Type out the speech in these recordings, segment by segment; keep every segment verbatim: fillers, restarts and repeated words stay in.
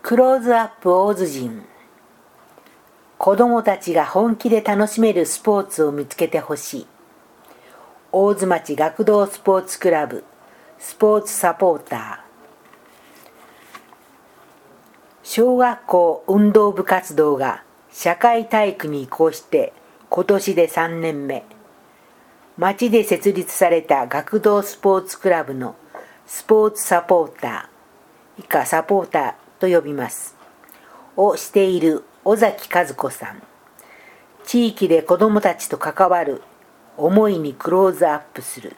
クローズアップ大津人。子供たちが本気で楽しめるスポーツを見つけてほしい。大津町学童スポーツクラブスポーツサポーター。小学校運動部活動が社会体育に移行して今年でさんねんめ。町で設立された学童スポーツクラブのスポーツサポーター、以下サポーターと呼びます、をしている尾崎和子さん。地域で子どもたちと関わる思いにクローズアップする。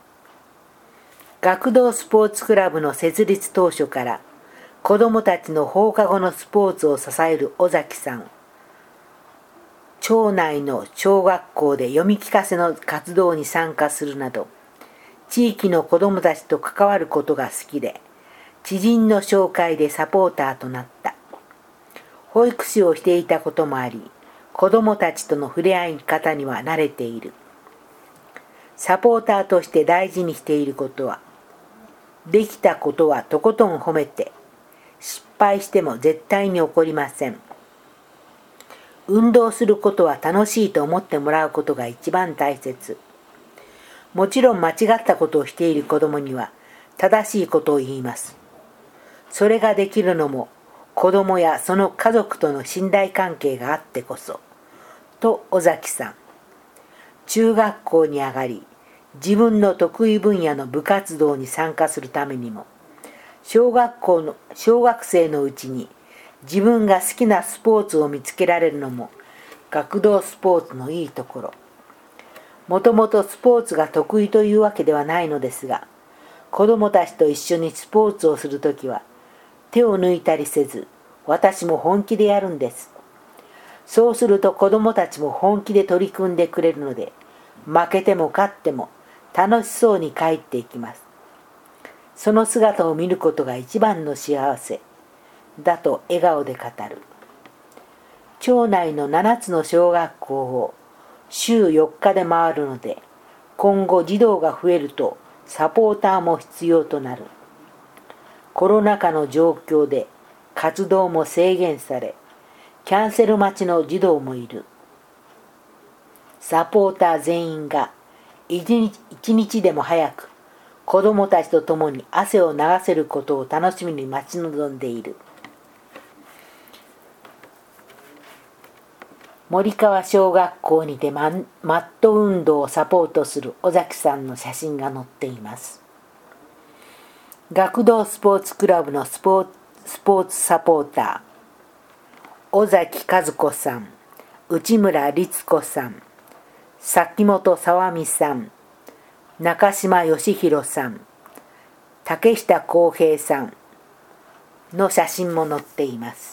学童スポーツクラブの設立当初から子どもたちの放課後のスポーツを支える尾崎さん。町内の小学校で読み聞かせの活動に参加するなど、地域の子どもたちと関わることが好きで、知人の紹介でサポーターとなった。保育士をしていたこともあり、子どもたちとの触れ合い方には慣れている。サポーターとして大事にしていることは、できたことはとことん褒めて、失敗しても絶対に怒りません。運動することは楽しいと思ってもらうことが一番大切。もちろん間違ったことをしている子どもには正しいことを言います。それができるのも子どもやその家族との信頼関係があってこそ。と尾崎さん。中学校に上がり、自分の得意分野の部活動に参加するためにも、小学校の小学生のうちに自分が好きなスポーツを見つけられるのも学童スポーツのいいところ。もともとスポーツが得意というわけではないのですが、子どもたちと一緒にスポーツをするときは手を抜いたりせず、私も本気でやるんです。そうすると子どもたちも本気で取り組んでくれるので、負けても勝っても楽しそうに帰っていきます。その姿を見ることが一番の幸せだと笑顔で語る。町内のななつの小学校を週よっかで回るので、今後児童が増えるとサポーターも必要となる。コロナ禍の状況で活動も制限され、キャンセル待ちの児童もいる。サポーター全員が一日、一日でも早く子どもたちと共に汗を流せることを楽しみに待ち望んでいる。森川小学校にてマット運動をサポートする尾崎さんの写真が載っています。学童スポーツクラブのスポーツ、スポーツサポーター、尾崎和子さん、内村律子さん、崎本沢美さん、中島義弘さん、竹下康平さんの写真も載っています。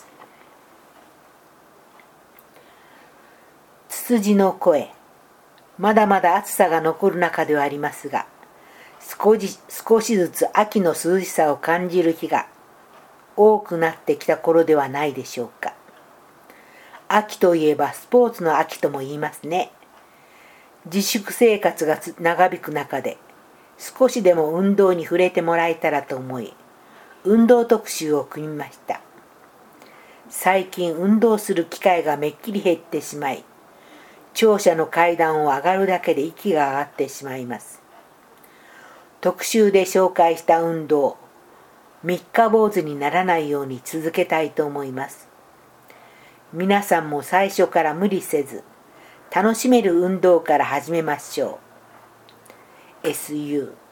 ツツジの声。まだまだ暑さが残る中ではありますが、少し、少しずつ秋の涼しさを感じる日が多くなってきた頃ではないでしょうか。秋といえばスポーツの秋とも言いますね。自粛生活が長引く中で少しでも運動に触れてもらえたらと思い、運動特集を組みました。最近運動する機会がめっきり減ってしまい、庁舎の階段を上がるだけで息が上がってしまいます。特集で紹介した運動、三日坊主にならないように続けたいと思います。皆さんも最初から無理せず、楽しめる運動から始めましょう。エスユー